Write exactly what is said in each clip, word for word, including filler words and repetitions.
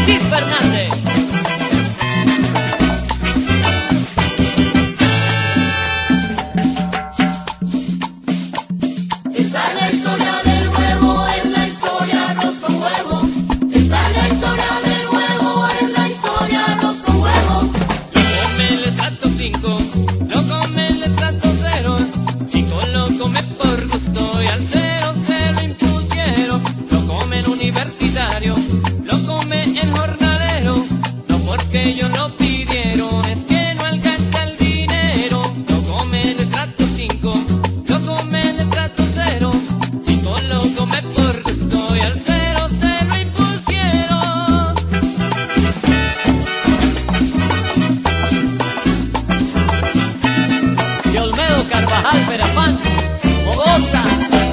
Kid Fernández. Esa es la historia del huevo, es la historia arroz con huevo. Esa es la historia del huevo, es la historia arroz con huevo. Lo come el estrato cinco, lo come el estrato cero. Cinco lo come por gusto y al cero se lo impusieron. Lo come el universitario, lo come el jornalero. No porque ellos lo pidieron, es que no alcanza el dinero. Lo come el estrato cinco, lo come el estrato cero. Cinco lo come por gusto y al cero se lo impusieron. De Olmedo Carvajal Verapán, Mogosa.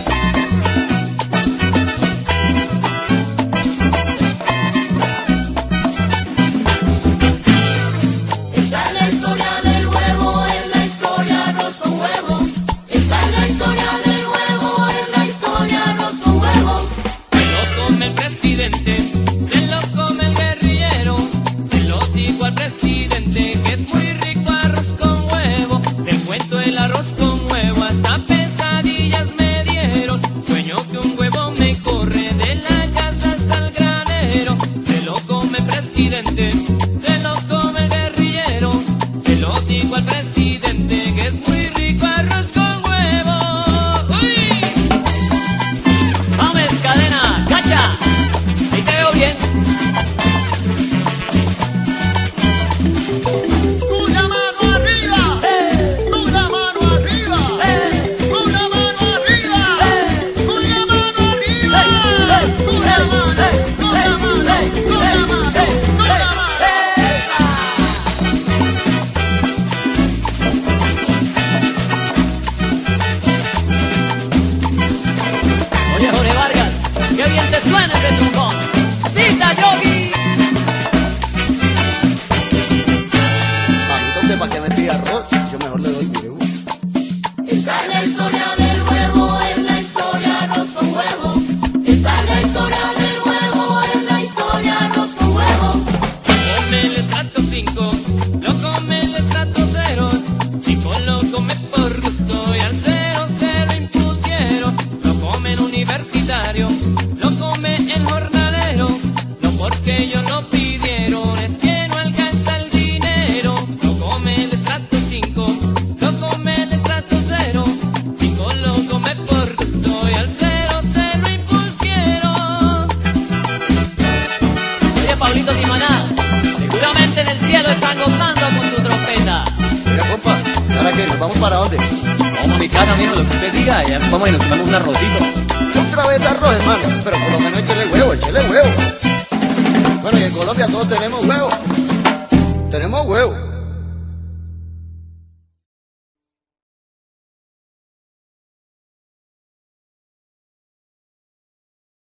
Esa es la historia del huevo, es la historia arroz con huevo. Esa es la historia del huevo, es la historia arroz con huevo. Se lo come el presidente, se lo come el guerrillero. Se lo digo al presidente que es muy rico arroz con huevo. Le cuento el arroz con huevo, hasta pesadillas me dieron. Sueño que un huevo me corre de la casa hasta el granero. Se lo come el presidente, se lo come el guerrillero. Se lo digo al presidente que es muy rico arroz con huevo. ¡Uy! Mames, cadena, cacha. Ahí te veo bien. Una mano arriba, una mano arriba, una mano arriba, una mano arriba, una mano, una mano, una mano, una mano. Oye, Jorge Vargas, qué bien te suena ese trombón. ¡Pita, Yogi! Mamita, ¿usted para qué me pide arroz? Yo mejor le doy huevo. Esa es la historia del huevo, es la historia arroz con huevo. Esa es la historia del huevo, es la historia arroz con huevo. Lo come el estrato cinco, lo come el estrato cero. Cinco lo come por gusto y al cero se lo impusieron. Lo come el universitario, lo come el jornalero. No porque ellos lo pidieron, es que no alcanza el dinero. Lo come el estrato cinco, lo come el estrato cero. Cinco lo come por gusto y al cero se lo impusieron. Oye, Pablito Timaná, seguramente en el cielo están gozando con tu trompeta. Oiga, compa, ¿y ahora qué? ¿Nos vamos para dónde? Vamos a mi casa, mijo, lo que usted diga. Ya vamos y nos tomamos un arrocito. Otra vez arroz, hermano, pero por lo menos échele huevo, échele huevo. Bueno, y en Colombia todos tenemos huevo. Tenemos huevo.